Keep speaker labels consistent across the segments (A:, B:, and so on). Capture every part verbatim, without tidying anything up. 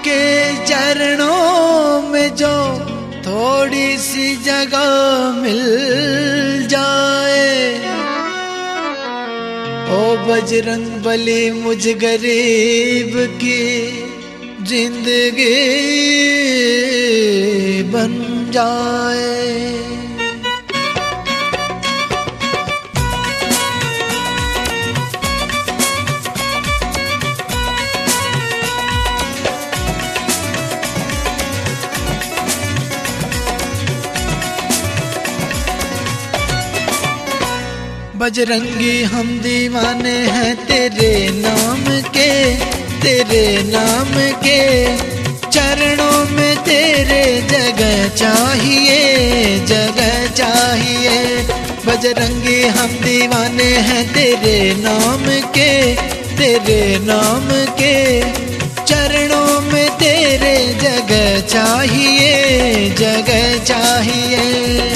A: आपके चरणों में जो थोड़ी सी जगह मिल जाए, ओ बजरंग बली मुझ गरीब की जिंदगी बन जाए। बजरंगी हम दीवाने हैं तेरे नाम के, तेरे नाम के। चरणों में तेरे जगह चाहिए, जगह चाहिए। बजरंगी हम दीवाने हैं तेरे नाम के, तेरे नाम के। चरणों में तेरे जगह चाहिए, जगह चाहिए।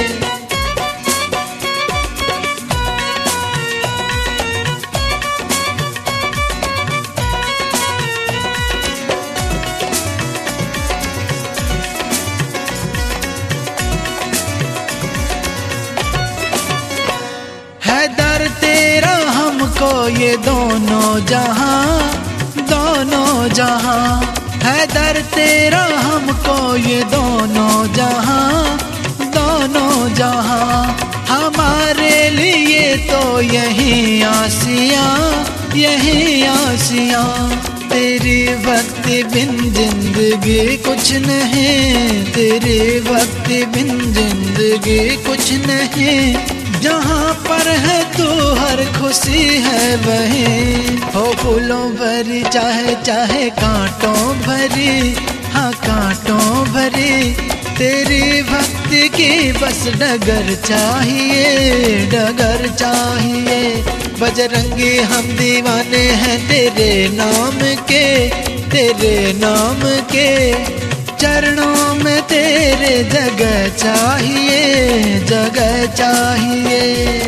A: है दर तेरा हमको ये दोनों जहां, दोनों जहां। है दर तेरा हमको ये दोनों जहां, दोनों जहां। हमारे लिए तो यही आसियां, यही आसियां। तेरी भक्ति बिन जिंदगी कुछ नहीं, तेरी भक्ति बिन जिंदगी कुछ नहीं। जहाँ पर है तू हर खुशी है वहीं, हो फूलों भरी चाहे चाहे कांटों भरी, हाँ कांटों भरी। तेरी भक्ति की बस डगर चाहिए, डगर चाहिए। बजरंगी हम दीवाने हैं तेरे नाम के, तेरे नाम के। चरणों में तेरे जगह चाहिए, जगह चाहिए।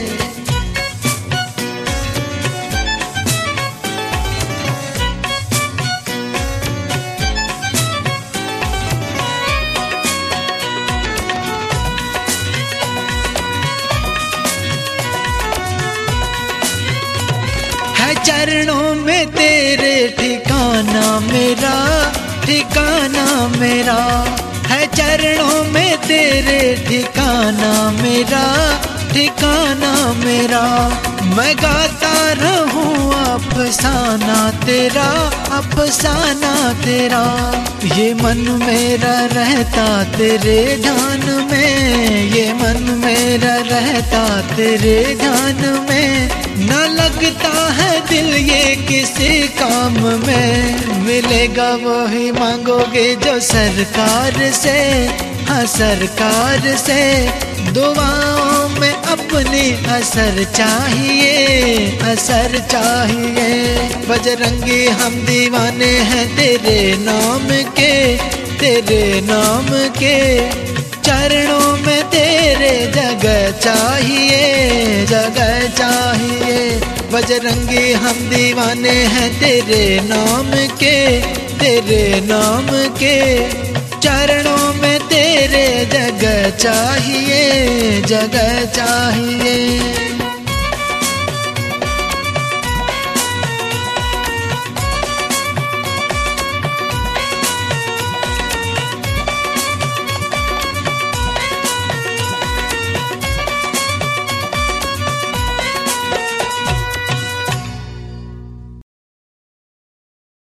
A: है चरणों में तेरे ठिकाना मेरा, ठिकाना मेरा। है चरणों में तेरे ठिकाना मेरा, ठिकाना मेरा। मैं गाता रहूं अफसाना तेरा, अफसाना तेरा। ये मन मेरा रहता तेरे ध्यान में, ये मन मेरा रहता तेरे ध्यान में। न लगता है दिल ये किसी काम में, मिलेगा वो ही मांगोगे जो सरकार से, हाँ सरकार से। दुआओं में अपनी असर चाहिए, असर चाहिए। बजरंगी हम दीवाने हैं तेरे नाम के, तेरे नाम के। चरणों में तेरे जगह चाहिए, जगह चाहिए। बजरंगी हम दीवाने हैं तेरे नाम के, तेरे नाम के। चरणों में तेरे जगह चाहिए, जगह चाहिए।